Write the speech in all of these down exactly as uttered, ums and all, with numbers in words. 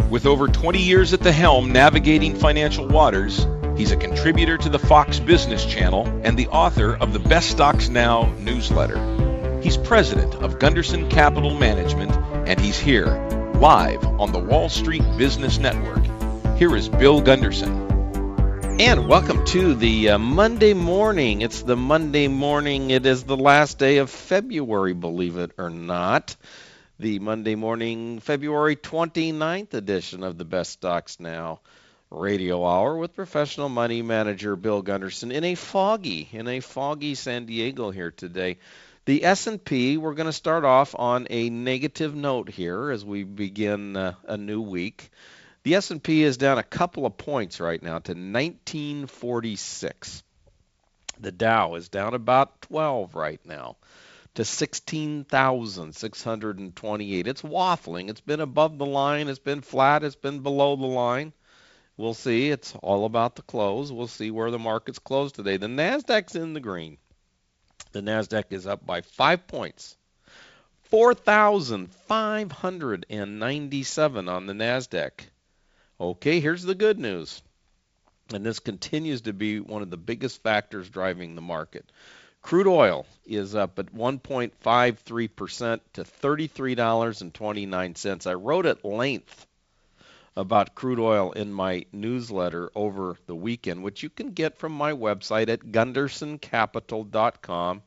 With over twenty years at the helm navigating financial waters, he's a contributor to the Fox Business Channel and the author of the Best Stocks Now newsletter. He's president of Gunderson Capital Management, and he's here, live on the Wall Street Business Network. Here is Bill Gunderson. And welcome to the uh, Monday morning. It's the Monday morning. It is the last day of February, believe it or not. The Monday morning, February twenty-ninth edition of the Best Stocks Now radio hour with professional money manager Bill Gunderson in a foggy, in a foggy San Diego here today. The S and P, we're going to start off on a negative note here as we begin uh, a new week. The S and P is down a couple of points right now to nineteen forty-six. The Dow is down about twelve right now to sixteen thousand six hundred twenty-eight. It's waffling. It's been above the line. It's been flat. It's been below the line. We'll see. It's all about the close. We'll see where the market's closed today. The Nasdaq's in the green. The Nasdaq is up by five points. four thousand five hundred ninety-seven on the Nasdaq. Okay, here's the good news. And this continues to be one of the biggest factors driving the market. Crude oil is up at one point five three percent to thirty-three dollars and twenty-nine cents. I wrote at length about crude oil in my newsletter over the weekend, which you can get from my website at gunderson capital dot com.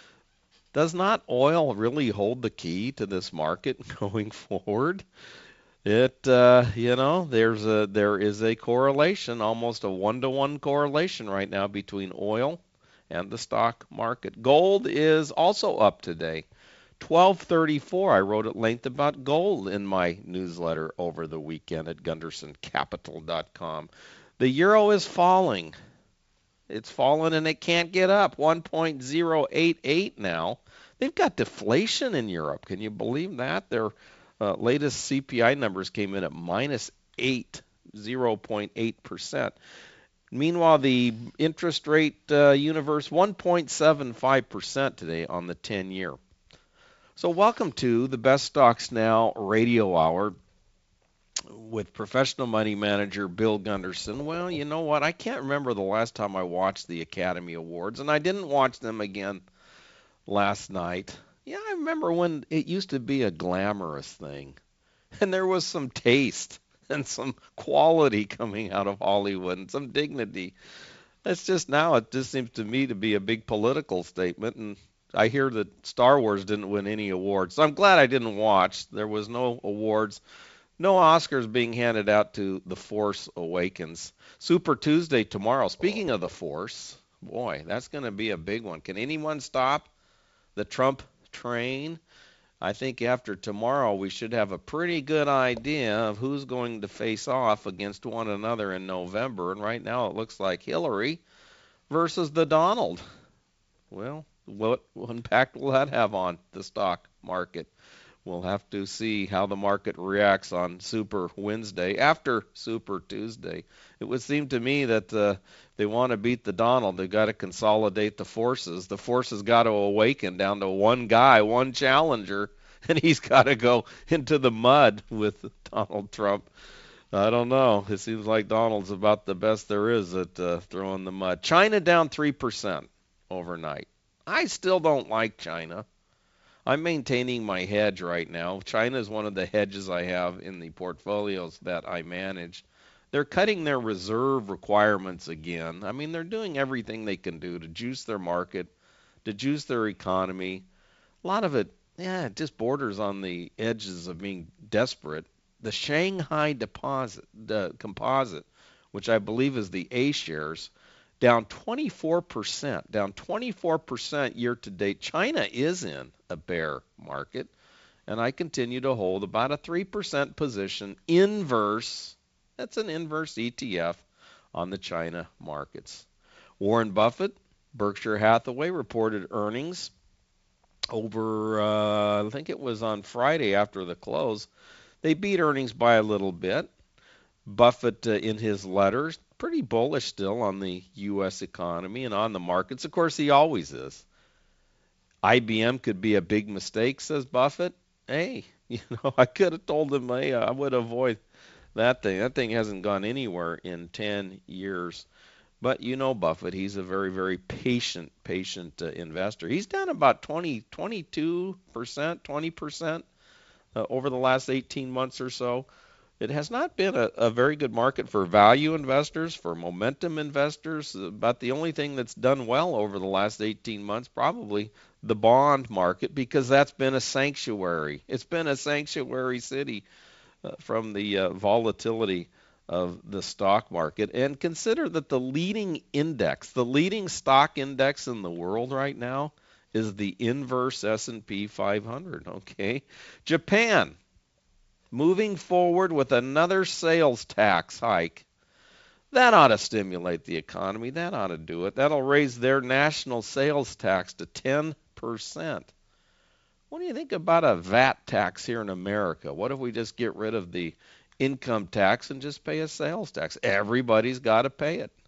Does not oil really hold the key to this market going forward? It, uh, you know, there's a there is a correlation, almost a one-to-one correlation right now between oil and the stock market. Gold is also up today. twelve thirty-four. I wrote at length about gold in my newsletter over the weekend at gunderson capital dot com. The euro is falling. It's fallen and it can't get up. one point oh eight eight now. They've got deflation in Europe. Can you believe that? Their uh, latest C P I numbers came in at minus eight, zero point eight percent. Meanwhile, the interest rate uh, universe, one point seven five percent today on the ten-year. So welcome to the Best Stocks Now radio hour with professional money manager Bill Gunderson. Well, you know what? I can't remember the last time I watched the Academy Awards, and I didn't watch them again last night. Yeah, I remember when it used to be a glamorous thing, and there was some taste and some quality coming out of Hollywood and some dignity. It's just now it just seems to me to be a big political statement, and I hear that Star Wars didn't win any awards. So I'm glad I didn't watch. There was no awards, no Oscars being handed out to The Force Awakens. Super Tuesday tomorrow. Speaking of the Force, boy, that's going to be a big one. Can anyone stop the Trump train? I think after tomorrow we should have a pretty good idea of who's going to face off against one another in November. And right now it looks like Hillary versus the Donald. Well, what impact will that have on the stock market? We'll have to see how the market reacts on Super Wednesday after Super Tuesday. It would seem to me that uh, they want to beat the Donald. They've got to consolidate the forces. The forces got to awaken down to one guy, one challenger, and he's got to go into the mud with Donald Trump. I don't know. It seems like Donald's about the best there is at uh, throwing the mud. China down three percent overnight. I still don't like China. I'm maintaining my hedge right now. China is one of the hedges I have in the portfolios that I manage. They're cutting their reserve requirements again. I mean, they're doing everything they can do to juice their market, to juice their economy. A lot of it, yeah, it just borders on the edges of being desperate. The Shanghai deposit, the composite, which I believe is the A shares, down twenty-four percent, down twenty-four percent year to date. China is in a bear market, and I continue to hold about a three percent position inverse. That's an inverse E T F on the China markets. Warren Buffett, Berkshire Hathaway reported earnings over, uh, I think it was on Friday after the close. They beat earnings by a little bit. Buffett, uh, in his letters, pretty bullish still on the U S economy and on the markets. Of course, he always is. I B M could be a big mistake, says Buffett. Hey, you know, I could have told him, hey, I would avoid That thing, that thing hasn't gone anywhere in ten years. But you know Buffett, he's a very, very patient, patient uh, investor. He's down about twenty, twenty-two percent, twenty percent uh, over the last eighteen months or so. It has not been a, a very good market for value investors, for momentum investors. About the only thing that's done well over the last eighteen months, probably the bond market, because that's been a sanctuary. It's been a sanctuary city uh, from the uh, volatility of the stock market. And consider that the leading index, the leading stock index in the world right now is the inverse S and P five hundred, okay? Japan moving forward with another sales tax hike. That ought to stimulate the economy. That ought to do it. That'll raise their national sales tax to ten percent. What do you think about a V A T tax here in America? What if we just get rid of the income tax and just pay a sales tax? Everybody's got to pay it.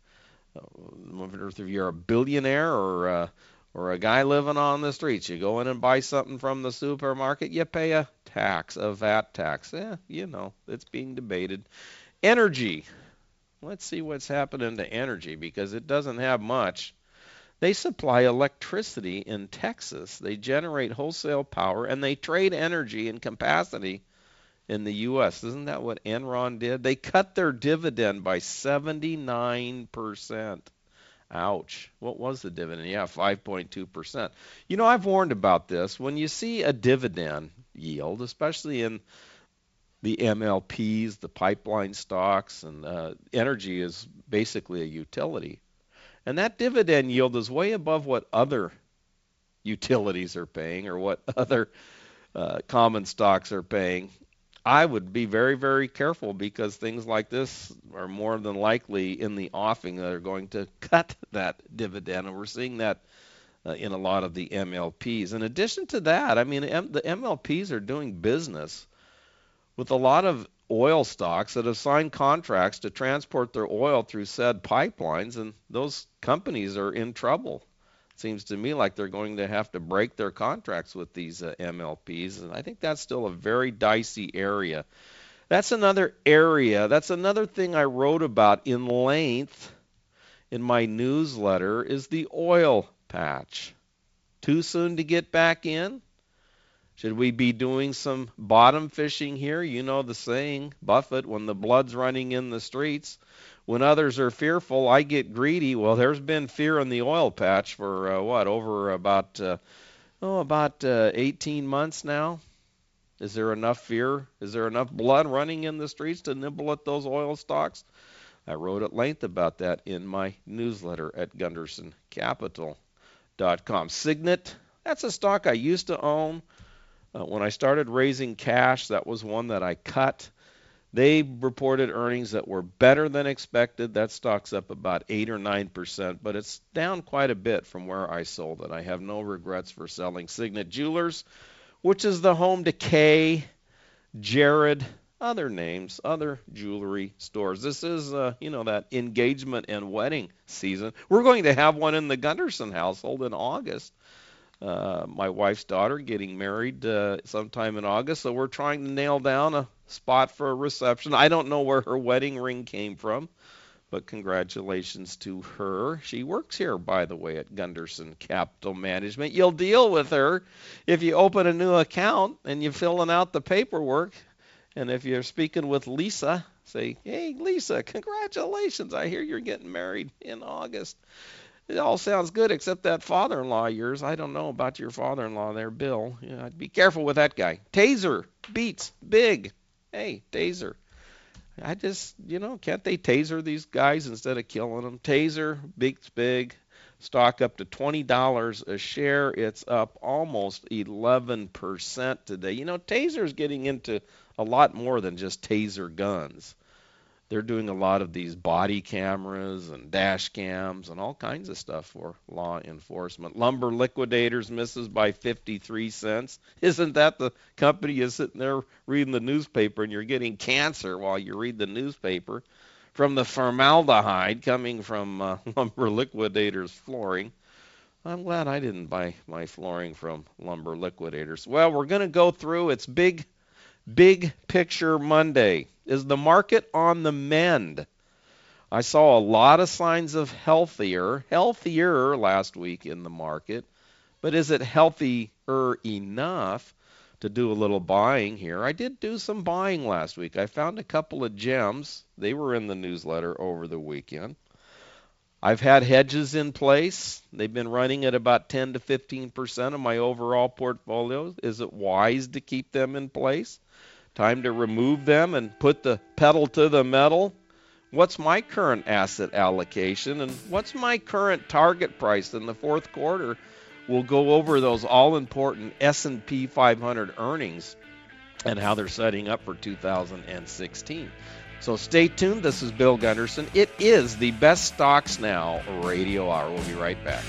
If you're a billionaire or a, or a guy living on the streets, you go in and buy something from the supermarket, you pay a tax, a V A T tax. Eh, you know, it's being debated. Energy. Let's see what's happening to energy, because it doesn't have much. They supply electricity in Texas. They generate wholesale power, and they trade energy and capacity in the U S. Isn't that what Enron did? They cut their dividend by seventy-nine percent. Ouch. What was the dividend? Yeah, five point two percent. You know, I've warned about this. When you see a dividend yield, especially in the M L Ps, the pipeline stocks, and uh, energy is basically a utility. And that dividend yield is way above what other utilities are paying or what other uh, common stocks are paying. I would be very, very careful, because things like this are more than likely in the offing that are going to cut that dividend. And we're seeing that uh, in a lot of the M L Ps. In addition to that, I mean, M- the M L Ps are doing business with a lot of oil stocks that have signed contracts to transport their oil through said pipelines, and those companies are in trouble. It seems to me like they're going to have to break their contracts with these uh, M L Ps, and I think that's still a very dicey area. That's another area, that's another thing I wrote about in length in my newsletter, is the oil patch. Too soon to get back in? Should we be doing some bottom fishing here? You know the saying, Buffett, when the blood's running in the streets, when others are fearful, I get greedy. Well, there's been fear in the oil patch for uh, what, over about uh, oh, about uh, eighteen months now. Is there enough fear? Is there enough blood running in the streets to nibble at those oil stocks? I wrote at length about that in my newsletter at Gunderson Capital dot com. Signet, that's a stock I used to own. Uh, when I started raising cash, that was one that I cut. They reported earnings that were better than expected. That stock's up about eight or nine percent, but it's down quite a bit from where I sold it. I have no regrets for selling. Signet Jewelers, which is the home to Kay, Jared, other names, other jewelry stores. This is, uh, you know, that engagement and wedding season. We're going to have one in the Gunderson household in August. Uh, my wife's daughter getting married uh, sometime in August, so we're trying to nail down a spot for a reception. I don't know where her wedding ring came from, but congratulations to her. She works here, by the way, at Gunderson Capital Management. You'll deal with her if you open a new account and you're filling out the paperwork. And if you're speaking with Lisa, say, hey, Lisa, congratulations. I hear you're getting married in August. It all sounds good except that father-in-law of yours. I don't know about your father-in-law there, Bill. Yeah, be careful with that guy. Taser beats big. Hey, Taser. I just, you know, can't they taser these guys instead of killing them? Taser beats big. Stock up to twenty dollars a share. It's up almost eleven percent today. You know, Taser's getting into a lot more than just taser guns. They're doing a lot of these body cameras and dash cams and all kinds of stuff for law enforcement. Lumber Liquidators misses by fifty-three cents. Isn't that the company you're sitting there reading the newspaper and you're getting cancer while you read the newspaper from the formaldehyde coming from uh, Lumber Liquidators flooring? I'm glad I didn't buy my flooring from Lumber Liquidators. Well, we're going to go through. It's big, big picture Monday. Is the market on the mend? I saw a lot of signs of healthier, healthier last week in the market, but is it healthier enough to do a little buying here? I did do some buying last week. I found a couple of gems. They were in the newsletter over the weekend. I've had hedges in place. They've been running at about ten to fifteen percent of my overall portfolio. Is it wise to keep them in place? Time to remove them and put the pedal to the metal? What's my current asset allocation and what's my current target price in the fourth quarter? We'll go over those all-important S and P five hundred earnings and how they're setting up for two thousand sixteen. So stay tuned. This is Bill Gunderson. It is the Best Stocks Now radio hour. We'll be right back.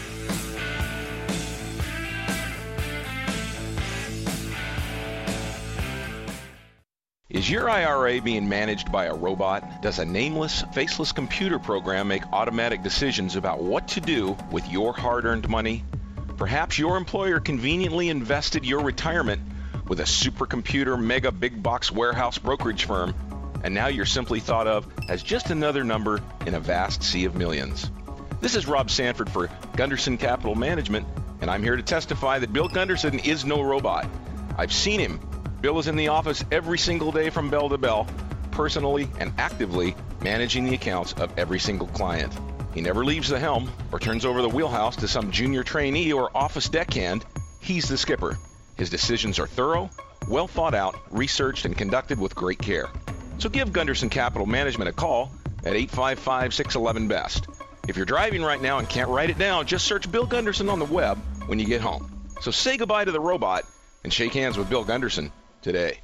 Is your I R A being managed by a robot? Does a nameless, faceless computer program make automatic decisions about what to do with your hard-earned money? Perhaps your employer conveniently invested your retirement with a supercomputer mega big box warehouse brokerage firm, and now you're simply thought of as just another number in a vast sea of millions. This is Rob Sanford for Gunderson Capital Management, and I'm here to testify that Bill Gunderson is no robot. I've seen him. Bill is in the office every single day from bell to bell, personally and actively managing the accounts of every single client. He never leaves the helm or turns over the wheelhouse to some junior trainee or office deckhand. He's the skipper. His decisions are thorough, well thought out, researched, and conducted with great care. So give Gunderson Capital Management a call at eight five five, six one one, B E S T. If you're driving right now and can't write it down, just search Bill Gunderson on the web when you get home. So say goodbye to the robot and shake hands with Bill Gunderson today.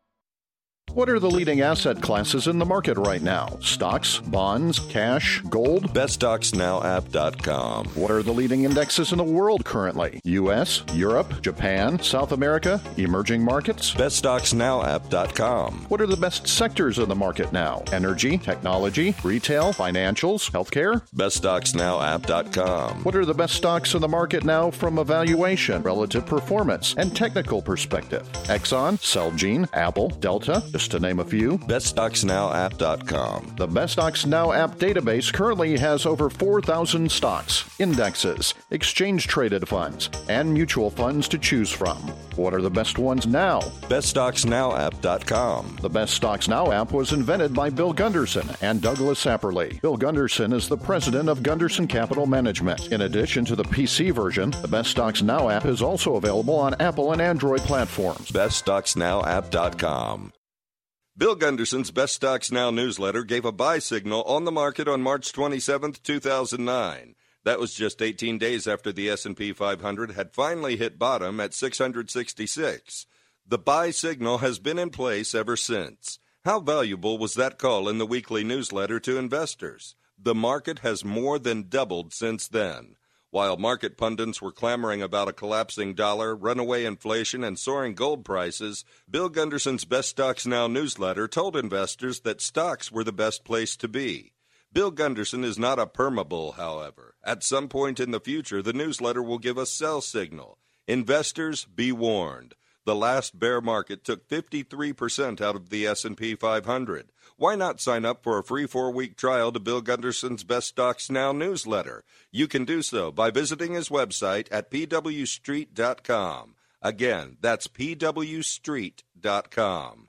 What are the leading asset classes in the market right now? Stocks, bonds, cash, gold? best stocks now app dot com. What are the leading indexes in the world currently? U S, Europe, Japan, South America, emerging markets? best stocks now app dot com. What are the best sectors in the market now? Energy, technology, retail, financials, healthcare? best stocks now app dot com. What are the best stocks in the market now from a valuation, relative performance, and technical perspective? Exxon, Celgene, Apple, Delta, just to name a few. best stocks now app dot com. The Best Stocks Now app database currently has over four thousand stocks, indexes, exchange-traded funds, and mutual funds to choose from. What are the best ones now? best stocks now app dot com. The Best Stocks Now app was invented by Bill Gunderson and Douglas Sapperly. Bill Gunderson is the president of Gunderson Capital Management. In addition to the P C version, the Best Stocks Now app is also available on Apple and Android platforms. best stocks now app dot com. Bill Gunderson's Best Stocks Now newsletter gave a buy signal on the market on March twenty-seventh, two thousand nine. That was just eighteen days after the S and P five hundred had finally hit bottom at six hundred sixty-six. The buy signal has been in place ever since. How valuable was that call in the weekly newsletter to investors? The market has more than doubled since then. While market pundits were clamoring about a collapsing dollar, runaway inflation, and soaring gold prices, Bill Gunderson's Best Stocks Now newsletter told investors that stocks were the best place to be. Bill Gunderson is not a permabull, however. At some point in the future, the newsletter will give a sell signal. Investors, be warned. The last bear market took fifty-three percent out of the S and P five hundred. Why not sign up for a free four-week trial to Bill Gunderson's Best Stocks Now newsletter? You can do so by visiting his website at p w street dot com. Again, that's p w street dot com.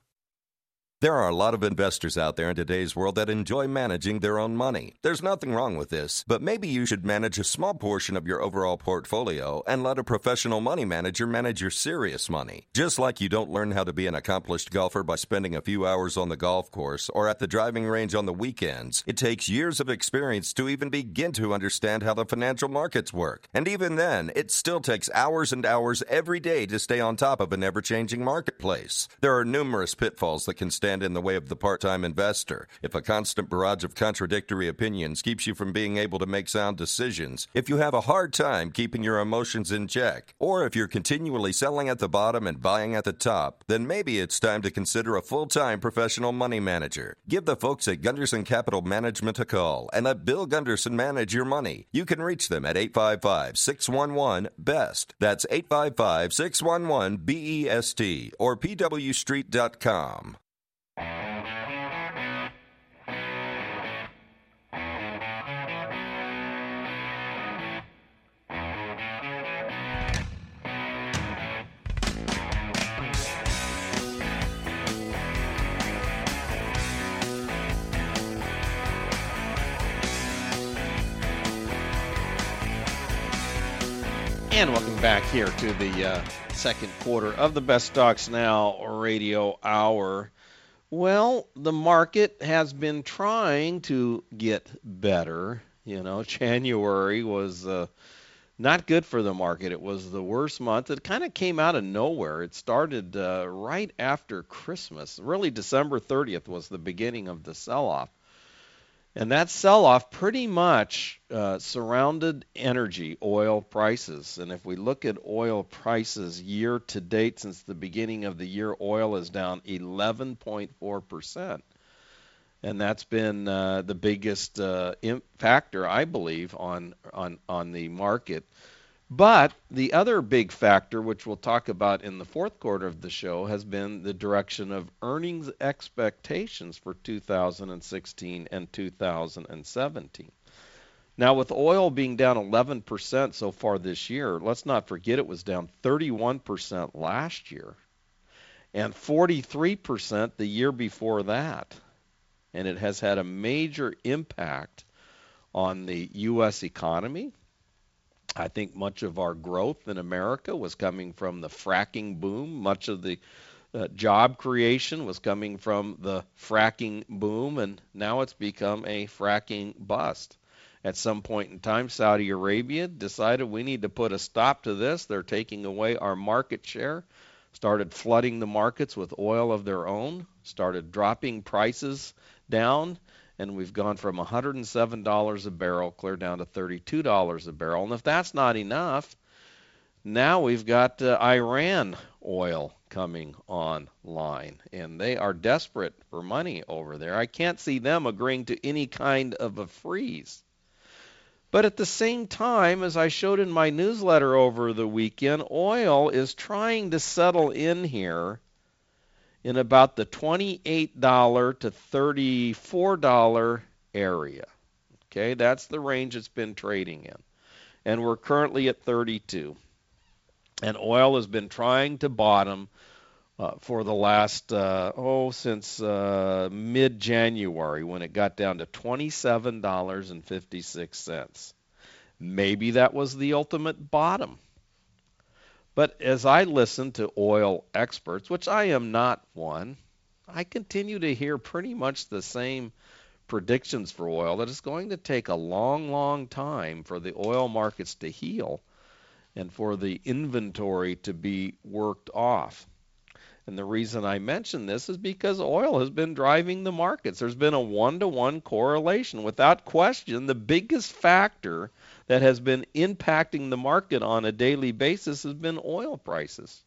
There are a lot of investors out there in today's world that enjoy managing their own money. There's nothing wrong with this, but maybe you should manage a small portion of your overall portfolio and let a professional money manager manage your serious money. Just like you don't learn how to be an accomplished golfer by spending a few hours on the golf course or at the driving range on the weekends, it takes years of experience to even begin to understand how the financial markets work. And even then, it still takes hours and hours every day to stay on top of an ever-changing marketplace. There are numerous pitfalls that can stand in the way of the part-time investor. If a constant barrage of contradictory opinions keeps you from being able to make sound decisions, if you have a hard time keeping your emotions in check, or if you're continually selling at the bottom and buying at the top, then maybe it's time to consider a full-time professional money manager. Give the folks at Gunderson Capital Management a call and let Bill Gunderson manage your money. You can reach them at eight five five, six one one, B E S T. That's eight five five, six one one, B E S T or p w street dot com. And welcome back here to the uh, second quarter of the Best Stocks Now radio hour. Well, the market has been trying to get better. You know, January was uh, not good for the market. It was the worst month. It kind of came out of nowhere. It started uh, right after Christmas. Really, December thirtieth was the beginning of the sell-off. And that sell-off pretty much uh, surrounded energy, oil prices. And if we look at oil prices year to date since the beginning of the year, oil is down eleven point four percent. And that's been uh, the biggest uh, imp- factor, I believe, on, on, on the market. But the other big factor, which we'll talk about in the fourth quarter of the show, has been the direction of earnings expectations for two thousand sixteen and two thousand seventeen. Now, with oil being down eleven percent so far this year, let's not forget it was down thirty-one percent last year and forty-three percent the year before that. And it has had a major impact on the U S economy. I think much of our growth in America was coming from the fracking boom. Much of the uh, job creation was coming from the fracking boom, and now it's become a fracking bust. At some point in time, Saudi Arabia decided we need to put a stop to this. They're taking away our market share, started flooding the markets with oil of their own, started dropping prices down, and we've gone from one hundred seven dollars a barrel clear down to thirty-two dollars a barrel. And if that's not enough, now we've got uh, Iran oil coming online, and they are desperate for money over there. I can't see them agreeing to any kind of a freeze. But at the same time, as I showed in my newsletter over the weekend, oil is trying to settle in here in about the twenty-eight dollars to thirty-four dollars area. Okay, that's the range it's been trading in. And we're currently at thirty-two. And oil has been trying to bottom uh, for the last, uh, oh, since uh, mid-January when it got down to twenty-seven dollars and fifty-six cents. Maybe that was the ultimate bottom. But as I listen to oil experts, which I am not one, I continue to hear pretty much the same predictions for oil, that it's going to take a long, long time for the oil markets to heal and for the inventory to be worked off. And the reason I mention this is because oil has been driving the markets. There's been a one-to-one correlation. Without question, the biggest factor that has been impacting the market on a daily basis has been oil prices.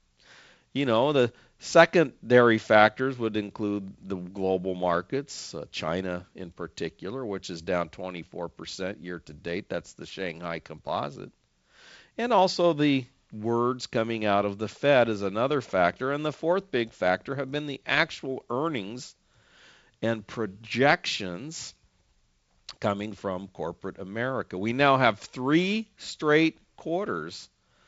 You know, the secondary factors would include the global markets, uh, China in particular, which is down twenty-four percent year to date. That's the Shanghai Composite. And also the words coming out of the Fed is another factor. And the fourth big factor have been the actual earnings and projections coming from corporate America. We now have three straight quarters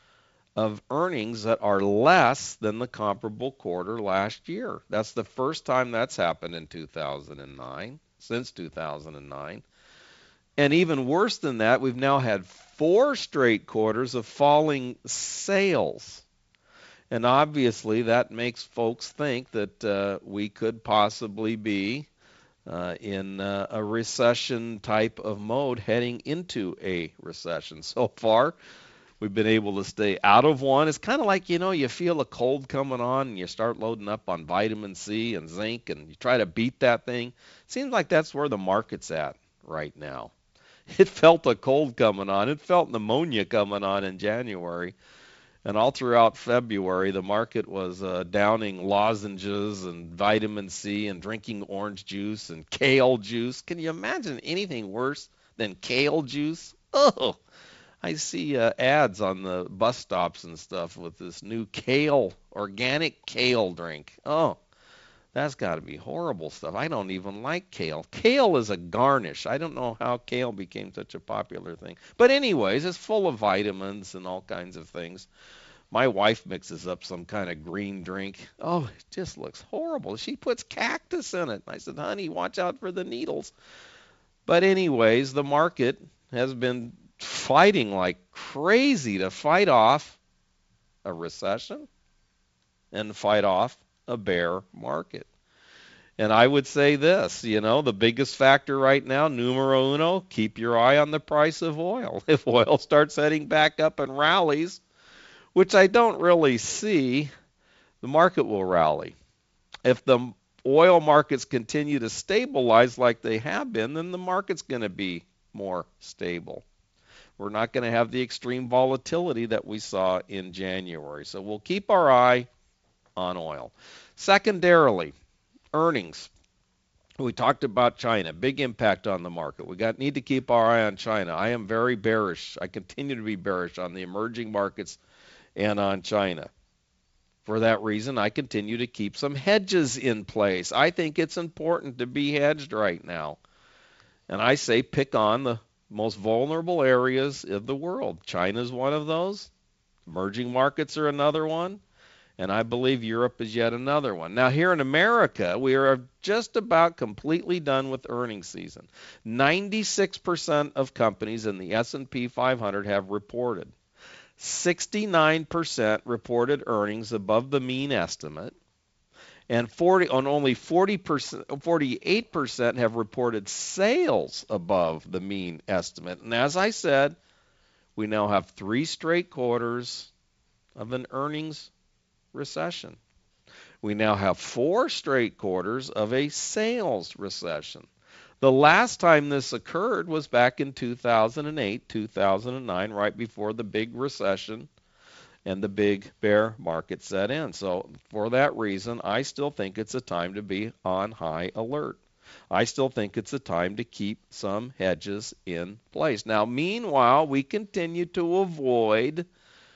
of earnings that are less than the comparable quarter last year. That's the first time that's happened in two thousand nine, since two thousand nine. And even worse than that, we've now had four straight quarters of falling sales. And obviously that makes folks think that uh, we could possibly be uh, in uh, a recession type of mode heading into a recession. So far, we've been able to stay out of one. It's kind of like, you know, you feel a cold coming on and you start loading up on vitamin C and zinc and you try to beat that thing. Seems like that's where the market's at right now. It felt a cold coming on. It felt pneumonia coming on in January. And all throughout February, the market was uh, downing lozenges and vitamin C and drinking orange juice and kale juice. Can you imagine anything worse than kale juice? Oh, I see uh, ads on the bus stops and stuff with this new kale, organic kale drink. Oh, that's got to be horrible stuff. I don't even like kale. Kale is a garnish. I don't know how kale became such a popular thing. But anyways, it's full of vitamins and all kinds of things. My wife mixes up some kind of green drink. Oh, it just looks horrible. She puts cactus in it. I said, honey, watch out for the needles. But anyways, the market has been fighting like crazy to fight off a recession and fight off a bear market. And I would say this, you know, the biggest factor right now, numero uno, keep your eye on the price of oil. If oil starts heading back up and rallies, which I don't really see, the market will rally. If the oil markets continue to stabilize like they have been, then the market's going to be more stable. We're not going to have the extreme volatility that we saw in January. So we'll keep our eye on oil. Secondarily, earnings. We talked about China, big impact on the market. We got need to keep our eye on China. I am very bearish. I continue to be bearish on the emerging markets and on China. For that reason, I continue to keep some hedges in place. I think it's important to be hedged right now. And I say pick on the most vulnerable areas of the world. China's one of those. Emerging markets are another one. And I believe Europe is yet another one. Now, here in America, we are just about completely done with earnings season. ninety-six percent of companies in the S and P five hundred have reported. sixty-nine percent reported earnings above the mean estimate. And forty on only forty percent, forty-eight percent have reported sales above the mean estimate. And as I said, we now have three straight quarters of an earnings recession. We now have four straight quarters of a sales recession. The last time this occurred was back in two thousand eight, two thousand nine, right before the big recession and the big bear market set in. So for that reason, I still think it's a time to be on high alert. I still think it's a time to keep some hedges in place. Now, meanwhile, we continue to avoid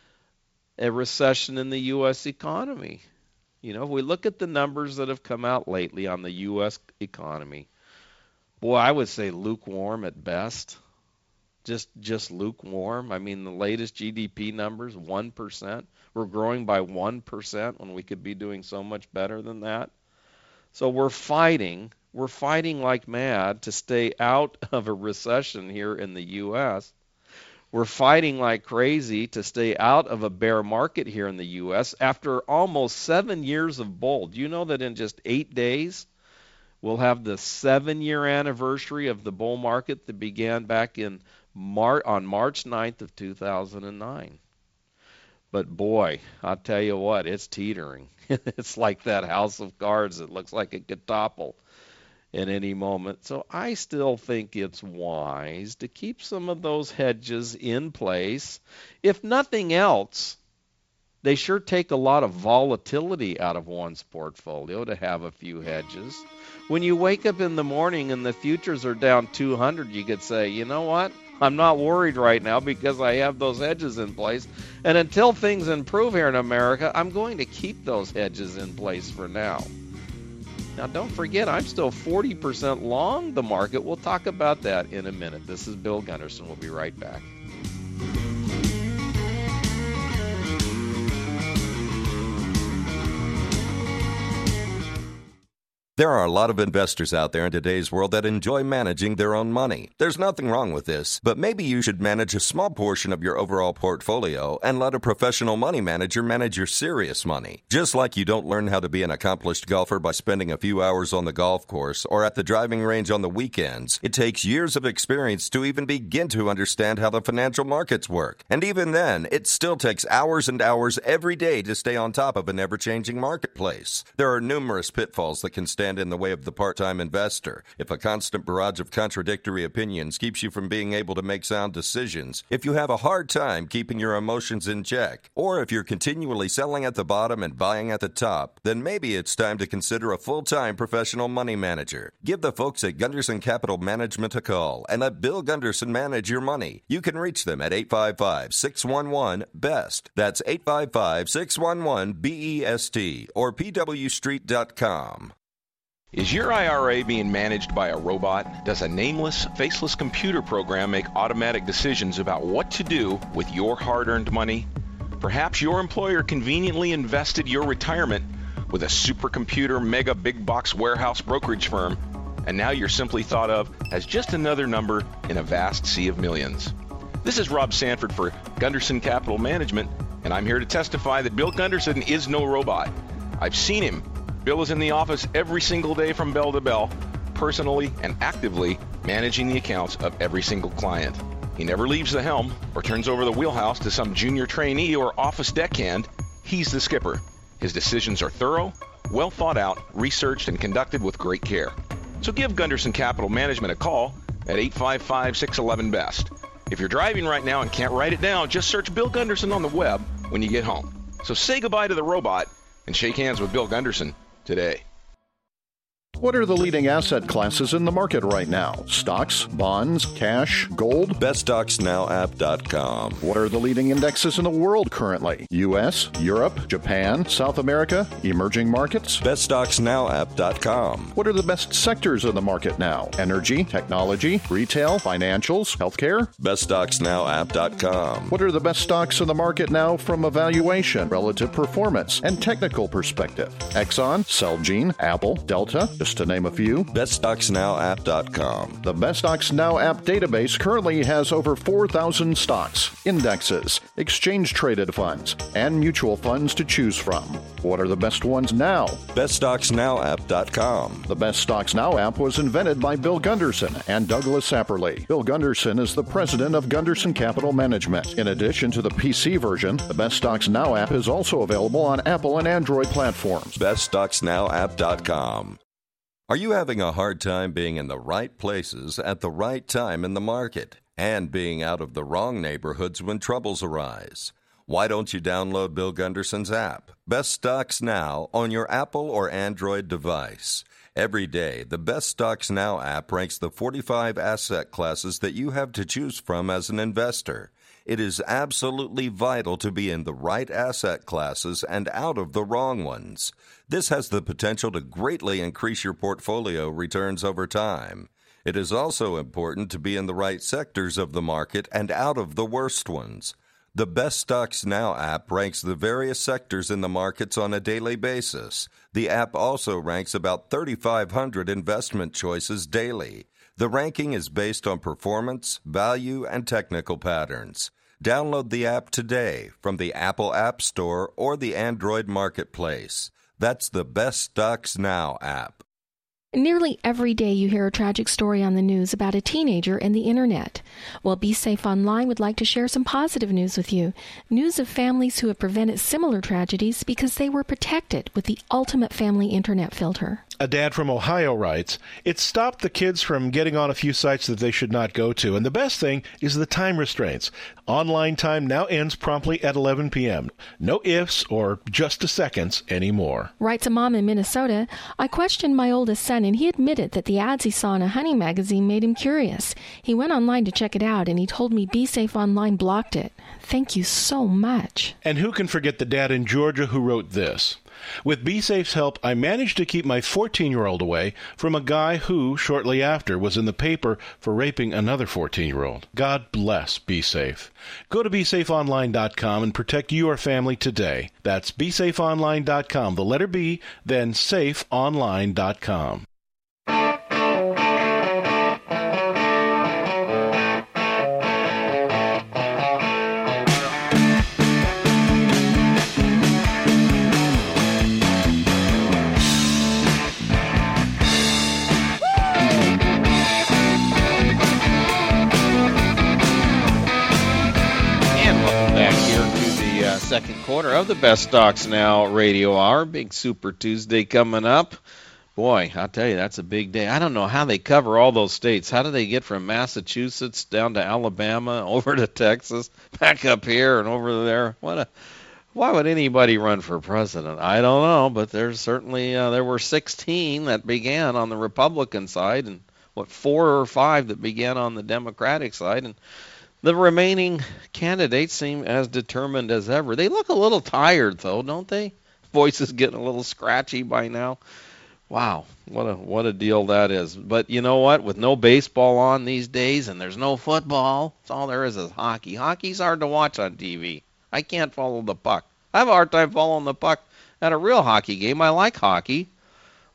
a recession in the U S economy. You know, if we look at the numbers that have come out lately on the U S economy, boy, I would say lukewarm at best. Just just lukewarm. I mean, the latest G D P numbers, one percent. We're growing by one percent when we could be doing so much better than that. So we're fighting. We're fighting like mad to stay out of a recession here in the U S We're fighting like crazy to stay out of a bear market here in the U S after almost seven years of bull. Do you know that in just eight days, we'll have the seven-year anniversary of the bull market that began back in Mar- on March ninth of two thousand nine. But boy, I'll tell you what, it's teetering. It's like that house of cards that looks like it could topple at any moment. So I still think it's wise to keep some of those hedges in place. If nothing else, they sure take a lot of volatility out of one's portfolio to have a few hedges. When you wake up in the morning and the futures are down two hundred, you could say, you know what? I'm not worried right now because I have those hedges in place. And until things improve here in America, I'm going to keep those hedges in place for now. Now, don't forget, I'm still forty percent long the market. We'll talk about that in a minute. This is Bill Gunderson. We'll be right back. There are a lot of investors out there in today's world that enjoy managing their own money. There's nothing wrong with this, but maybe you should manage a small portion of your overall portfolio and let a professional money manager manage your serious money. Just like you don't learn how to be an accomplished golfer by spending a few hours on the golf course or at the driving range on the weekends, it takes years of experience to even begin to understand how the financial markets work. And even then, it still takes hours and hours every day to stay on top of an ever-changing marketplace. There are numerous pitfalls that can stand in the way of the part-time investor. If a constant barrage of contradictory opinions keeps you from being able to make sound decisions, if you have a hard time keeping your emotions in check, or if you're continually selling at the bottom and buying at the top, then maybe it's time to consider a full-time professional money manager. Give the folks at Gunderson Capital Management a call and let Bill Gunderson manage your money. You can reach them at eight five five, six one one, B E S T. That's eight five five, six one one, B E S T or P W street dot com. Is your I R A being managed by a robot? Does a nameless, faceless computer program make automatic decisions about what to do with your hard-earned money? Perhaps your employer conveniently invested your retirement with a supercomputer mega big box warehouse brokerage firm, and now you're simply thought of as just another number in a vast sea of millions. This is Rob Sanford for Gunderson Capital Management, and I'm here to testify that Bill Gunderson is no robot. I've seen him. Bill is in the office every single day from bell to bell, personally and actively managing the accounts of every single client. He never leaves the helm or turns over the wheelhouse to some junior trainee or office deckhand. He's the skipper. His decisions are thorough, well thought out, researched, and conducted with great care. So give Gunderson Capital Management a call at eight five five, six one one, B E S T. If you're driving right now and can't write it down, just search Bill Gunderson on the web when you get home. So say goodbye to the robot and shake hands with Bill Gunderson today. What are the leading asset classes in the market right now? Stocks, bonds, cash, gold? best stocks now app dot com. What are the leading indexes in the world currently? U S, Europe, Japan, South America, emerging markets? best stocks now app dot com. What are the best sectors in the market now? Energy, technology, retail, financials, healthcare? best stocks now app dot com. What are the best stocks in the market now from a valuation, relative performance, and technical perspective? Exxon, Celgene, Apple, Delta, just to name a few. best stocks now app dot com. The Best Stocks Now app database currently has over four thousand stocks, indexes, exchange-traded funds, and mutual funds to choose from. What are the best ones now? best stocks now app dot com. The Best Stocks Now app was invented by Bill Gunderson and Douglas Apperly. Bill Gunderson is the president of Gunderson Capital Management. In addition to the P C version, the Best Stocks Now app is also available on Apple and Android platforms. best stocks now app dot com. Are you having a hard time being in the right places at the right time in the market and being out of the wrong neighborhoods when troubles arise? Why don't you download Bill Gunderson's app, Best Stocks Now, on your Apple or Android device? Every day, the Best Stocks Now app ranks the forty-five asset classes that you have to choose from as an investor. It is absolutely vital to be in the right asset classes and out of the wrong ones. This has the potential to greatly increase your portfolio returns over time. It is also important to be in the right sectors of the market and out of the worst ones. The Best Stocks Now app ranks the various sectors in the markets on a daily basis. The app also ranks about thirty-five hundred investment choices daily. The ranking is based on performance, value, and technical patterns. Download the app today from the Apple App Store or the Android Marketplace. That's the Best Stocks Now app. Nearly every day you hear a tragic story on the news about a teenager and the internet. Well, Be Safe Online would like to share some positive news with you. News of families who have prevented similar tragedies because they were protected with the ultimate family internet filter. A dad from Ohio writes, "It stopped the kids from getting on a few sites that they should not go to, and the best thing is the time restraints. Online time now ends promptly at eleven p.m. No ifs or just a seconds anymore." Writes a mom in Minnesota, "I questioned my oldest son, and he admitted that the ads he saw in a hunting magazine made him curious. He went online to check it out, and he told me Be Safe Online blocked it. Thank you so much." And who can forget the dad in Georgia who wrote this? "With BeSafe's help, I managed to keep my fourteen-year-old away from a guy who, shortly after, was in the paper for raping another fourteen-year-old. God bless BeSafe. Go to be safe online dot com and protect your family today. That's be safe online dot com, the letter B, then safe online dot com. Second quarter of the Best Stocks Now Radio Hour. Big Super Tuesday coming up. Boy, I'll tell you, that's a big day. I don't know how they cover all those states. How do they get from Massachusetts down to Alabama, over to Texas, back up here and over there? What a Why would anybody run for president? I don't know, but there's certainly uh, there were sixteen that began on the Republican side, and what four or five that began on the Democratic side, and the remaining candidates seem as determined as ever. They look a little tired, though, don't they? Voices getting a little scratchy by now. Wow, what a what a deal that is. But you know what? With no baseball on these days and there's no football, it's all there is is hockey. Hockey's hard to watch on T V. I can't follow the puck. I have a hard time following the puck at a real hockey game. I like hockey.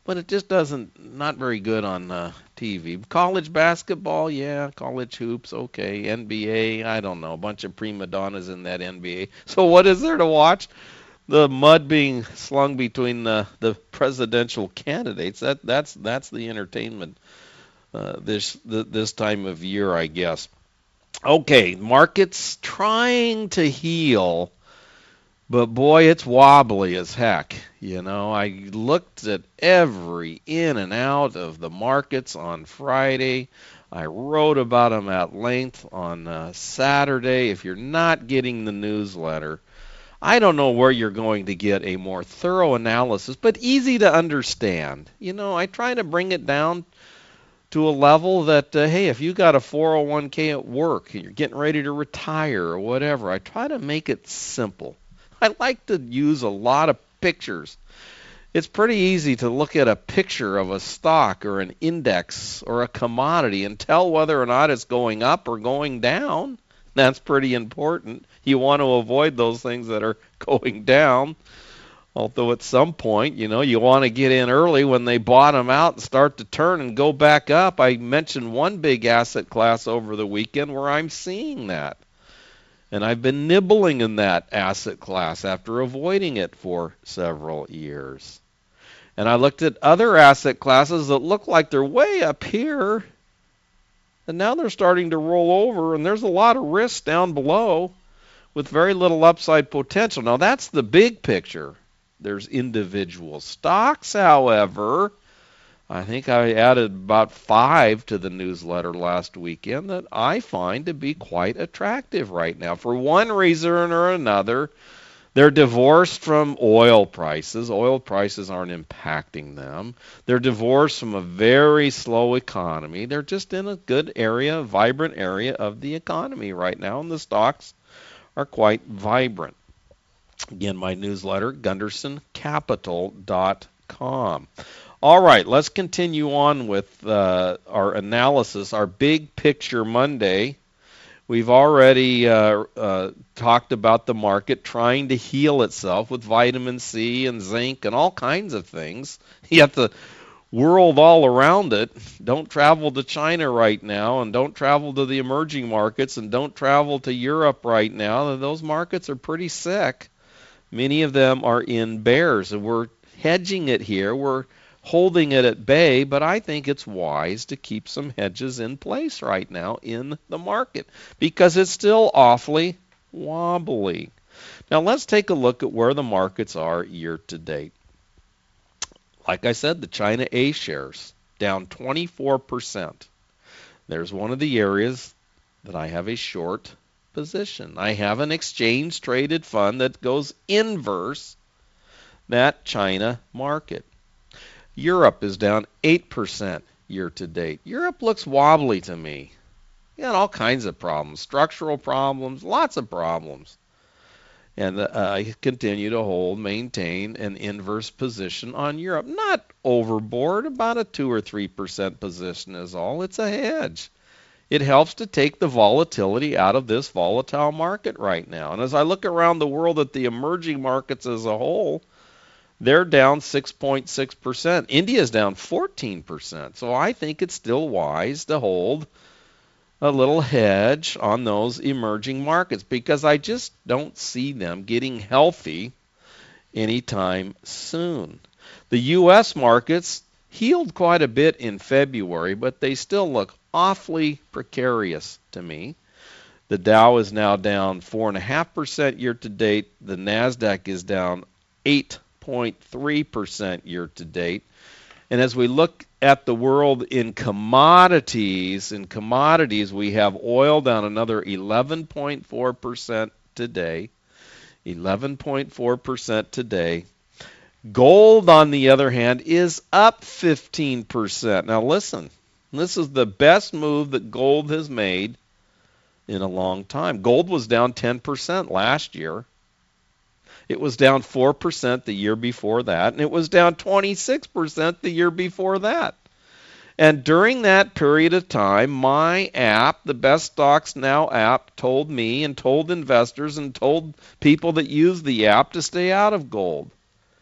but it just doesn't, not very good on uh, T V. College basketball, yeah, college hoops, okay. N B A, I don't know, a bunch of prima donnas in that N B A. So what is there to watch? The mud being slung between the, the presidential candidates. That that's that's the entertainment uh, this the, this time of year, I guess. Okay, markets trying to heal, but boy, it's wobbly as heck. You know, I looked at every in and out of the markets on Friday. I wrote about them at length on uh, Saturday. If you're not getting the newsletter, I don't know where you're going to get a more thorough analysis, but easy to understand. You know, I try to bring it down to a level that, uh, hey, if you got a four oh one k at work, and you're getting ready to retire or whatever, I try to make it simple. I like to use a lot of pictures. It's pretty easy to look at a picture of a stock or an index or a commodity and tell whether or not it's going up or going down. That's pretty important. You want to avoid those things that are going down. Although at some point, you know, you want to get in early when they bottom out and start to turn and go back up. I mentioned one big asset class over the weekend where I'm seeing that. And I've been nibbling in that asset class after avoiding it for several years. And I looked at other asset classes that look like they're way up here. And now they're starting to roll over, and there's a lot of risk down below with very little upside potential. Now, that's the big picture. There's individual stocks, however. I think I added about five to the newsletter last weekend that I find to be quite attractive right now. For one reason or another, they're divorced from oil prices. Oil prices aren't impacting them. They're divorced from a very slow economy. They're just in a good area, a vibrant area of the economy right now, and the stocks are quite vibrant. Again, my newsletter, Gunderson Capital dot com. All right, let's continue on with uh, our analysis, our Big Picture Monday. We've already uh, uh, talked about the market trying to heal itself with vitamin C and zinc and all kinds of things. Yet the world all around it, don't travel to China right now, and don't travel to the emerging markets, and don't travel to Europe right now. Those markets are pretty sick. Many of them are in bears, and we're hedging it here. We're holding it at bay, but I think it's wise to keep some hedges in place right now in the market because it's still awfully wobbly. Now let's take a look at where the markets are year to date. Like I said, the China A shares down twenty-four percent. There's one of the areas that I have a short position. I have an exchange traded fund that goes inverse that China market. Europe is down eight percent year to date. Europe looks wobbly to me. You got all kinds of problems, structural problems, lots of problems. And uh, I continue to hold, maintain an inverse position on Europe. Not overboard, about a two or three percent position is all. It's a hedge. It helps to take the volatility out of this volatile market right now. And as I look around the world at the emerging markets as a whole, they're down six point six percent. India's down fourteen percent. So I think it's still wise to hold a little hedge on those emerging markets because I just don't see them getting healthy anytime soon. The U S markets healed quite a bit in February, but they still look awfully precarious to me. The Dow is now down four point five percent year to date. The NASDAQ is down eight point three percent year to date. And as we look at the world in commodities, in commodities we have oil down another eleven point four percent today. eleven point four percent today. Gold, on the other hand, is up fifteen percent. Now listen, this is the best move that gold has made in a long time. Gold was down ten percent last year. It was down four percent the year before that, and it was down twenty-six percent the year before that. And during that period of time, my app, the Best Stocks Now app, told me and told investors and told people that use the app to stay out of gold.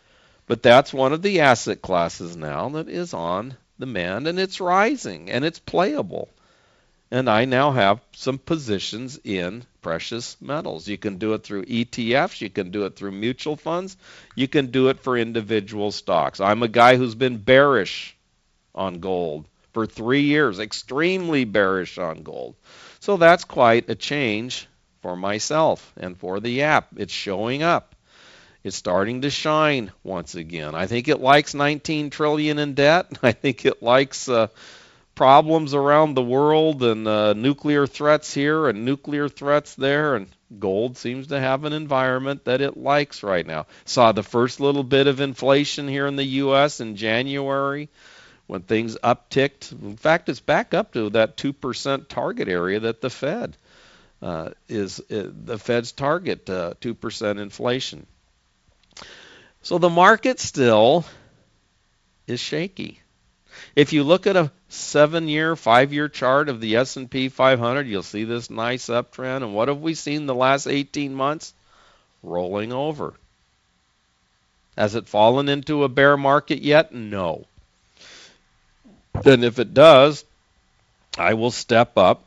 But that's one of the asset classes now that is on the mend, and it's rising, and it's playable. And I now have some positions in precious metals. You can do it through E T Fs. You can do it through mutual funds. You can do it for individual stocks. I'm a guy who's been bearish on gold for three years, extremely bearish on gold. So that's quite a change for myself and for the app. It's showing up. It's starting to shine once again. I think it likes nineteen trillion dollars in debt. I think it likes uh, problems around the world and uh, nuclear threats here and nuclear threats there, and gold seems to have an environment that it likes right now. Saw the first little bit of inflation here in the U S in January when things upticked. In fact, it's back up to that two percent target area that the Fed uh, is, uh, the Fed's target, uh, two percent inflation. So the market still is shaky. If you look at a seven-year, five-year chart of the S and P five hundred, you'll see this nice uptrend. And what have we seen the last eighteen months? Rolling over. Has it fallen into a bear market yet? No. And if it does, I will step up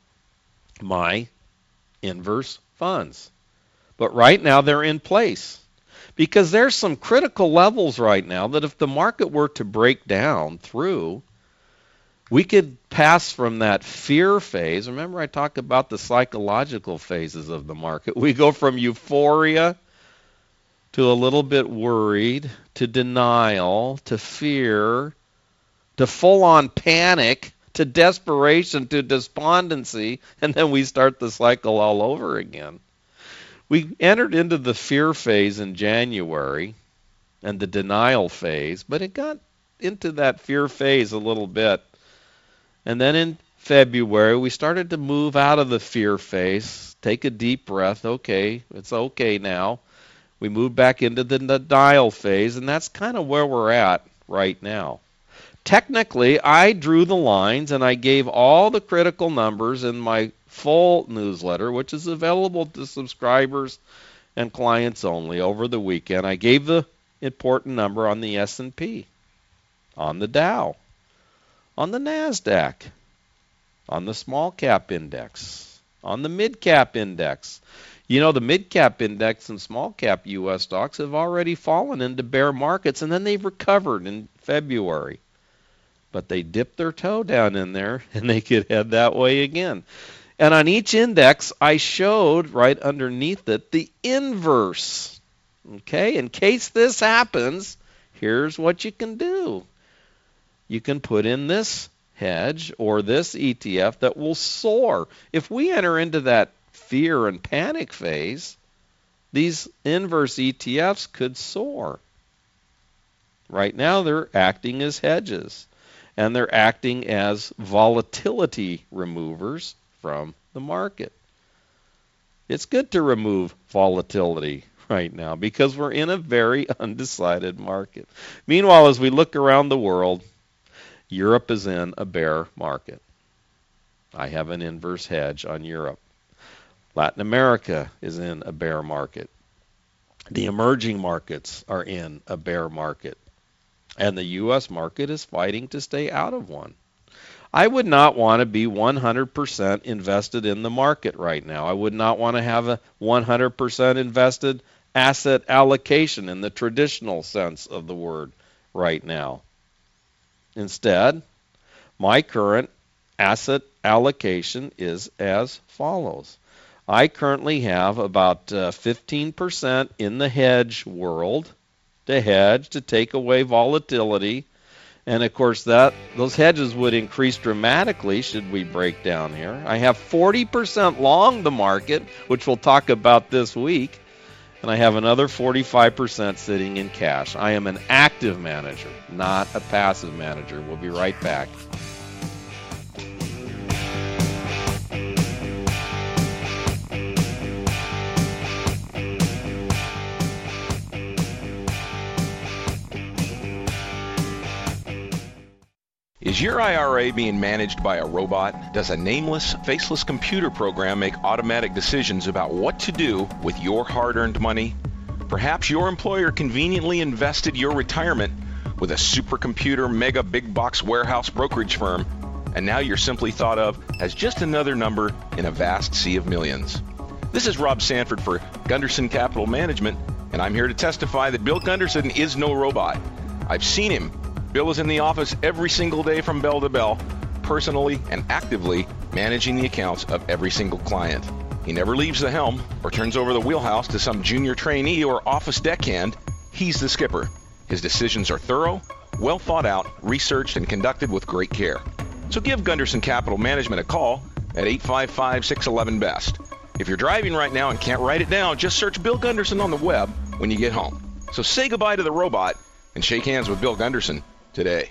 my inverse funds. But right now they're in place. Because there's some critical levels right now that if the market were to break down through, we could pass from that fear phase. Remember I talked about the psychological phases of the market. We go from euphoria to a little bit worried, to denial, to fear, to full-on panic, to desperation, to despondency, and then we start the cycle all over again. We entered into the fear phase in January and the denial phase, but it got into that fear phase a little bit. And then in February, we started to move out of the fear phase, take a deep breath. Okay, it's okay now. We moved back into the denial phase, and that's kind of where we're at right now. Technically, I drew the lines and I gave all the critical numbers in my full newsletter, which is available to subscribers and clients only over the weekend. I gave the important number on the S and P, on the Dow, on the NASDAQ, on the small cap index, on the mid cap index. You know, the mid cap index and small cap U S stocks have already fallen into bear markets, and then they've recovered in February. But they dipped their toe down in there, and they could head that way again. And on each index, I showed right underneath it the inverse. Okay, in case this happens, here's what you can do. You can put in this hedge or this E T F that will soar. If we enter into that fear and panic phase, these inverse E T Fs could soar. Right now, they're acting as hedges, and they're acting as volatility removers from the market. It's good to remove volatility right now because we're in a very undecided market. Meanwhile, as we look around the world, Europe is in a bear market. I have an inverse hedge on Europe. Latin America is in a bear market. The emerging markets are in a bear market. And the U S market is fighting to stay out of one. I would not want to be one hundred percent invested in the market right now. I would not want to have a one hundred percent invested asset allocation in the traditional sense of the word right now. Instead, my current asset allocation is as follows. I currently have about uh, fifteen percent in the hedge world, to hedge, to take away volatility. And of course, that those hedges would increase dramatically should we break down here. I have forty percent long the market, which we'll talk about this week. And I have another forty-five percent sitting in cash. I am an active manager, not a passive manager. We'll be right back. Is your I R A being managed by a robot? Does a nameless, faceless computer program make automatic decisions about what to do with your hard-earned money? Perhaps your employer conveniently invested your retirement with a supercomputer mega big box warehouse brokerage firm, and now you're simply thought of as just another number in a vast sea of millions. This is Rob Sanford for Gunderson Capital Management, and I'm here to testify that Bill Gunderson is no robot. I've seen him. Bill is in the office every single day from bell to bell, personally and actively managing the accounts of every single client. He never leaves the helm or turns over the wheelhouse to some junior trainee or office deckhand. He's the skipper. His decisions are thorough, well thought out, researched, and conducted with great care. So give Gunderson Capital Management a call at eight five five, six one one, B E S T. If you're driving right now and can't write it down, just search Bill Gunderson on the web when you get home. So say goodbye to the robot and shake hands with Bill Gunderson today.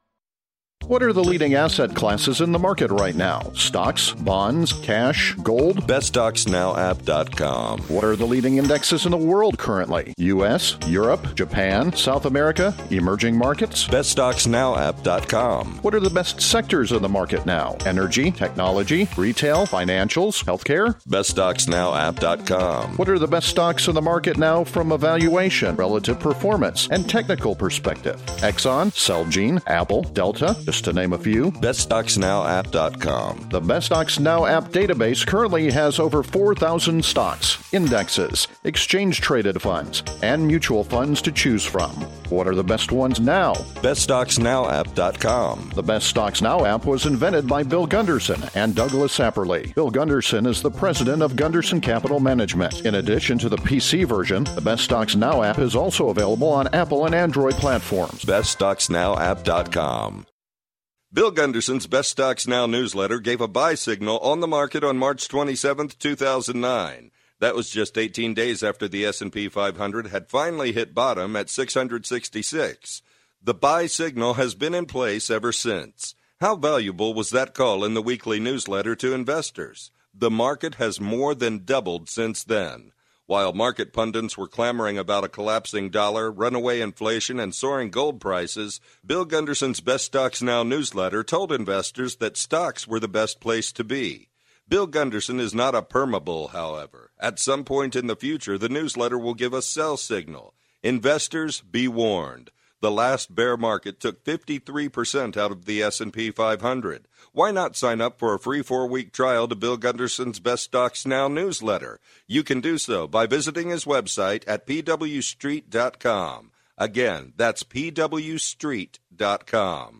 What are the leading asset classes in the market right now? Stocks, bonds, cash, gold? best stocks now app dot com. What are the leading indexes in the world currently? U S, Europe, Japan, South America, emerging markets? best stocks now app dot com. What are the best sectors in the market now? Energy, technology, retail, financials, healthcare? best stocks now app dot com. What are the best stocks in the market now from a valuation, relative performance, and technical perspective? Exxon, Celgene, Apple, Delta, just to name a few. best stocks now app dot com. The Best Stocks Now app database currently has over four thousand stocks, indexes, exchange-traded funds, and mutual funds to choose from. What are the best ones now? best stocks now app dot com. The Best Stocks Now app was invented by Bill Gunderson and Douglas Apperly. Bill Gunderson is the president of Gunderson Capital Management. In addition to the P C version, the Best Stocks Now app is also available on Apple and Android platforms. best stocks now app dot com. Bill Gunderson's Best Stocks Now newsletter gave a buy signal on the market on March twenty-seventh, two thousand nine. That was just eighteen days after the S and P five hundred had finally hit bottom at six hundred sixty-six. The buy signal has been in place ever since. How valuable was that call in the weekly newsletter to investors? The market has more than doubled since then. While market pundits were clamoring about a collapsing dollar, runaway inflation, and soaring gold prices, Bill Gunderson's Best Stocks Now newsletter told investors that stocks were the best place to be. Bill Gunderson is not a permabull, however. At some point in the future, the newsletter will give a sell signal. Investors, be warned. The last bear market took fifty-three percent out of the S and P five hundred. Why not sign up for a free four-week trial to Bill Gunderson's Best Stocks Now newsletter? You can do so by visiting his website at p w street dot com. Again, that's p w street dot com.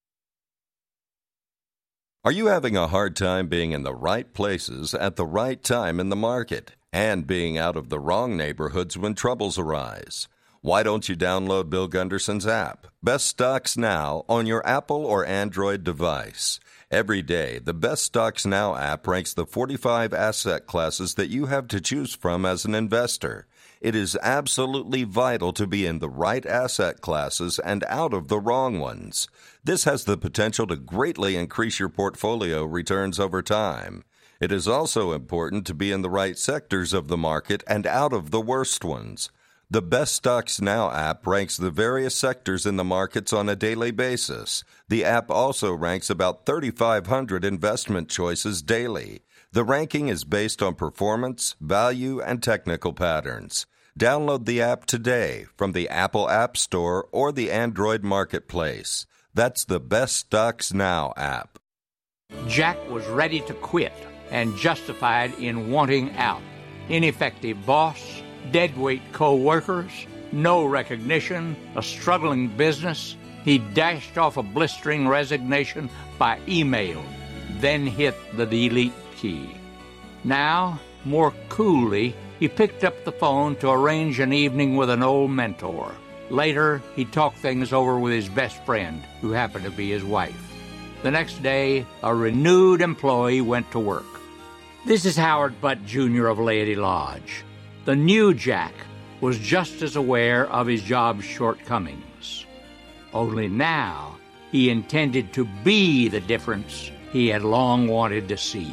Are you having a hard time being in the right places at the right time in the market and being out of the wrong neighborhoods when troubles arise? Why don't you download Bill Gunderson's app, Best Stocks Now, on your Apple or Android device? Every day, the Best Stocks Now app ranks the forty-five asset classes that you have to choose from as an investor. It is absolutely vital to be in the right asset classes and out of the wrong ones. This has the potential to greatly increase your portfolio returns over time. It is also important to be in the right sectors of the market and out of the worst ones. The Best Stocks Now app ranks the various sectors in the markets on a daily basis. The app also ranks about thirty-five hundred investment choices daily. The ranking is based on performance, value, and technical patterns. Download the app today from the Apple App Store or the Android Marketplace. That's the Best Stocks Now app. Jack was ready to quit and justified in wanting out. Ineffective boss, deadweight co-workers, no recognition, a struggling business. He dashed off a blistering resignation by email, then hit the delete key. Now, more coolly, he picked up the phone to arrange an evening with an old mentor. Later, he talked things over with his best friend, who happened to be his wife. The next day, a renewed employee went to work. This is Howard Butt, Junior of Laity Lodge. The new Jack was just as aware of his job's shortcomings. Only now he intended to be the difference he had long wanted to see.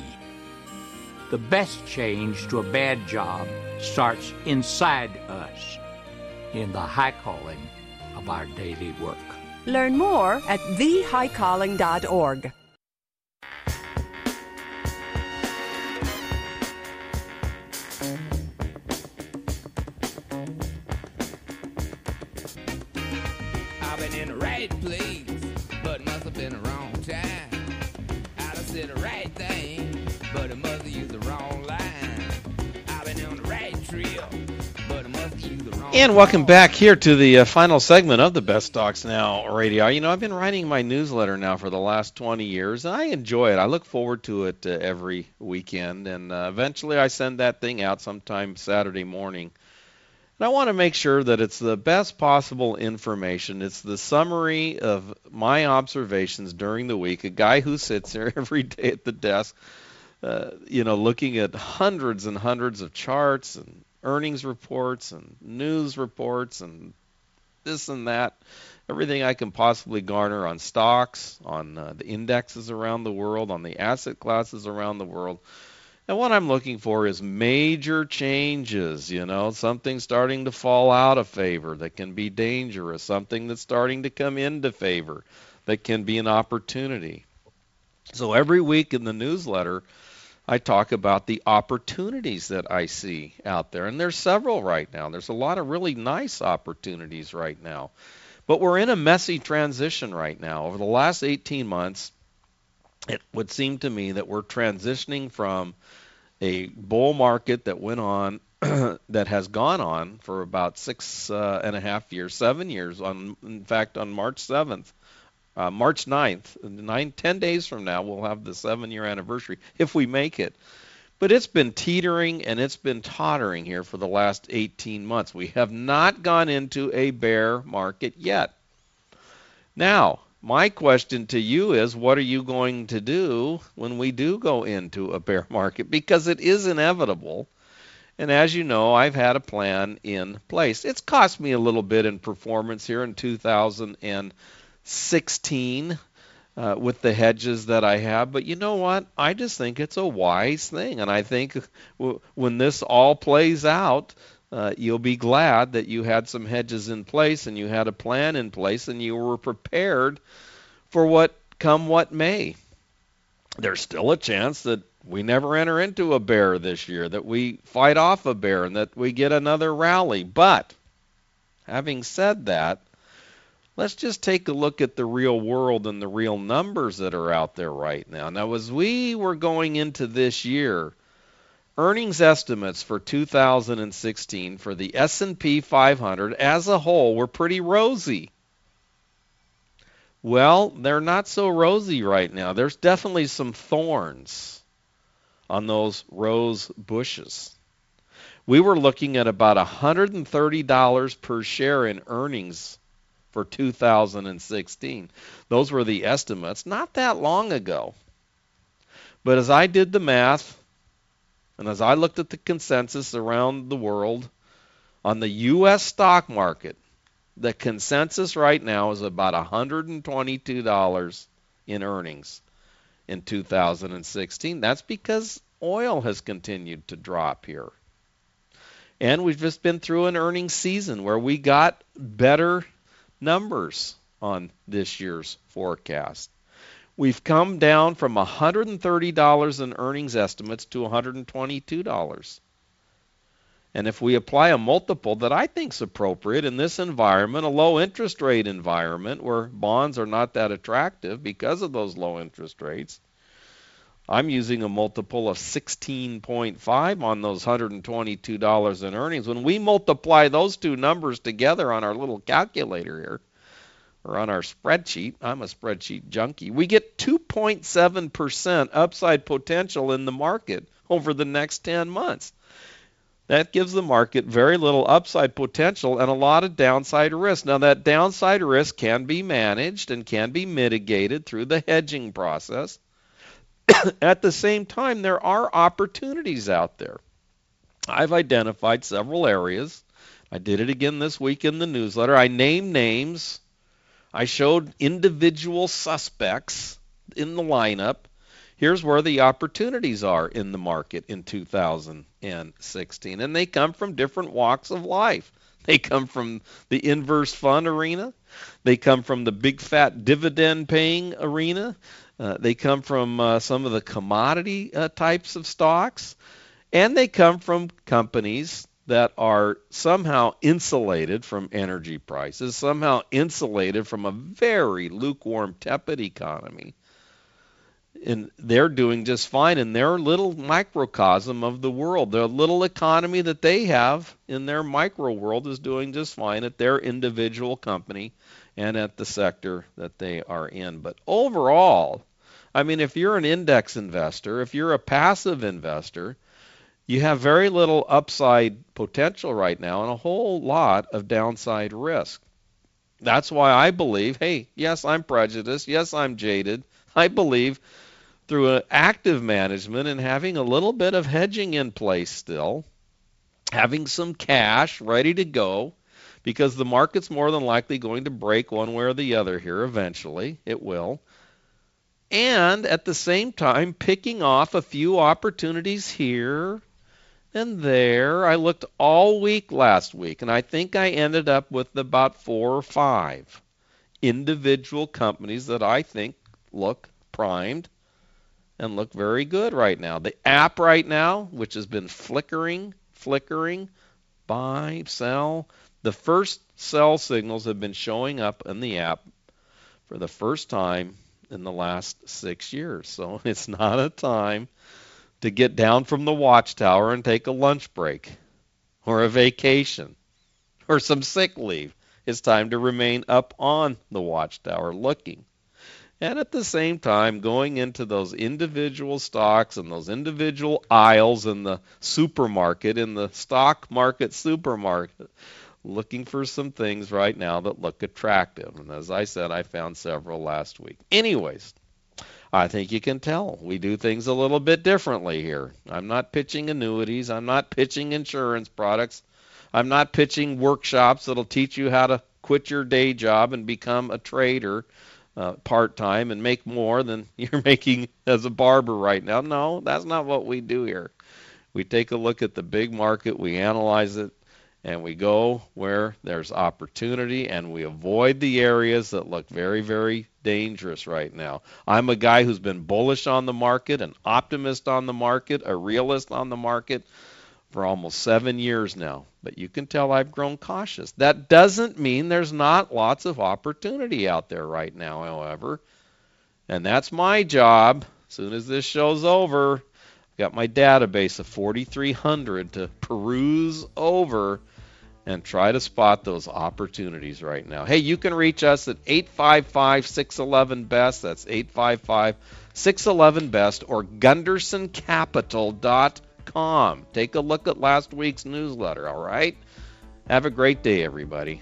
The best change to a bad job starts inside us, in the high calling of our daily work. Learn more at the high calling dot org. said the right thing, but her mother used the wrong line. I've been on the right trail, but her mother used the wrong And welcome back here to the uh, final segment of the Best Stocks Now radio. You know, I've been writing my newsletter now for the last twenty years, and I enjoy it. I look forward to it uh, every weekend, and uh, eventually I send that thing out sometime Saturday morning. And I want to make sure that it's the best possible information. It's the summary of my observations during the week. A guy who sits there every day at the desk, uh, you know, looking at hundreds and hundreds of charts and earnings reports and news reports and this and that, everything I can possibly garner on stocks, on uh, the indexes around the world, on the asset classes around the world. And what I'm looking for is major changes, you know, something starting to fall out of favor that can be dangerous, something that's starting to come into favor that can be an opportunity. So every week in the newsletter, I talk about the opportunities that I see out there. And there's several right now. There's a lot of really nice opportunities right now. But we're in a messy transition right now. Over the last eighteen months, it would seem to me that we're transitioning from a bull market that went on, that has gone on for about six uh, and a half years, seven years. On, in fact, on March seventh, uh, March ninth, nine, ten days from now, we'll have the seven-year anniversary if we make it. But it's been teetering and it's been tottering here for the last eighteen months. We have not gone into a bear market yet. Now, my question to you is, what are you going to do when we do go into a bear market? Because it is inevitable. And as you know, I've had a plan in place. It's cost me a little bit in performance here in two thousand sixteen uh, with the hedges that I have. But you know what? I just think it's a wise thing. And I think w- when this all plays out, Uh, you'll be glad that you had some hedges in place and you had a plan in place and you were prepared for what come what may. There's still a chance that we never enter into a bear this year, that we fight off a bear and that we get another rally. But having said that, let's just take a look at the real world and the real numbers that are out there right now. Now, as we were going into this year, earnings estimates for two thousand sixteen for the S and P five hundred as a whole were pretty rosy. Well, they're not so rosy right now. There's definitely some thorns on those rose bushes. We were looking at about one hundred thirty dollars per share in earnings for two thousand sixteen. Those were the estimates not that long ago. But as I did the math, and as I looked at the consensus around the world on the U S stock market, the consensus right now is about one hundred twenty-two dollars in earnings in two thousand sixteen. That's because oil has continued to drop here. And we've just been through an earnings season where we got better numbers on this year's forecast. We've come down from one hundred thirty dollars in earnings estimates to one hundred twenty-two dollars. And if we apply a multiple that I think is appropriate in this environment, a low interest rate environment where bonds are not that attractive because of those low interest rates, I'm using a multiple of sixteen point five on those one hundred twenty-two dollars in earnings. When we multiply those two numbers together on our little calculator here, or on our spreadsheet, I'm a spreadsheet junkie, we get two point seven percent upside potential in the market over the next ten months. That gives the market very little upside potential and a lot of downside risk. Now, that downside risk can be managed and can be mitigated through the hedging process. At the same time, there are opportunities out there. I've identified several areas. I did it again this week in the newsletter. I named names. I showed individual suspects in the lineup. Here's where the opportunities are in the market in two thousand sixteen. And they come from different walks of life. They come from the inverse fund arena. They come from the big fat dividend paying arena. Uh, they come from uh, some of the commodity uh, types of stocks. And they come from companies that are somehow insulated from energy prices, somehow insulated from a very lukewarm, tepid economy. and they're doing just fine in their little microcosm of the world. The little economy that they have in their micro world is doing just fine at their individual company and at the sector that they are in. But overall, I mean, if you're an index investor, if you're a passive investor, you have very little upside potential right now and a whole lot of downside risk. That's why I believe, hey, yes, I'm prejudiced. Yes, I'm jaded. I believe through an active management and having a little bit of hedging in place still, having some cash ready to go, because the market's more than likely going to break one way or the other here eventually. It will. And at the same time, picking off a few opportunities here and there. I looked all week last week, and I think I ended up with about four or five individual companies that I think look primed and look very good right now. The app right now, which has been flickering, flickering, buy, sell. The first sell signals have been showing up in the app for the first time in the last six years. So it's not a time to get down from the watchtower and take a lunch break or a vacation or some sick leave. It's time to remain up on the watchtower looking. And at the same time, going into those individual stocks and those individual aisles in the supermarket, in the stock market supermarket, looking for some things right now that look attractive. And as I said, I found several last week. Anyways, I think you can tell we do things a little bit differently here. I'm not pitching annuities. I'm not pitching insurance products. I'm not pitching workshops that'll teach you how to quit your day job and become a trader uh, part-time and make more than you're making as a barber right now. No, that's not what we do here. We take a look at the big market, we analyze it, and we go where there's opportunity, and we avoid the areas that look very, very dangerous right now. I'm a guy who's been bullish on the market, an optimist on the market, a realist on the market for almost seven years now. But you can tell I've grown cautious. That doesn't mean there's not lots of opportunity out there right now, however. And that's my job. As soon as this show's over, I've got my database of forty-three hundred to peruse over and try to spot those opportunities right now. Hey, you can reach us at eight five five, six one one, B E S T. That's eight five five, six one one, B E S T or Gunderson Capital dot com. Take a look at last week's newsletter, all right? Have a great day, everybody.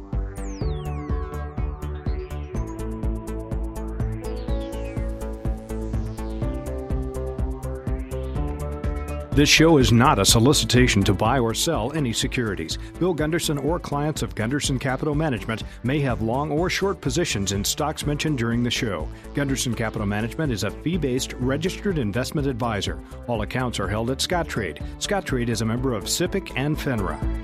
This show is not a solicitation to buy or sell any securities. Bill Gunderson or clients of Gunderson Capital Management may have long or short positions in stocks mentioned during the show. Gunderson Capital Management is a fee-based registered investment advisor. All accounts are held at Scottrade. Scottrade is a member of SIPC and FINRA.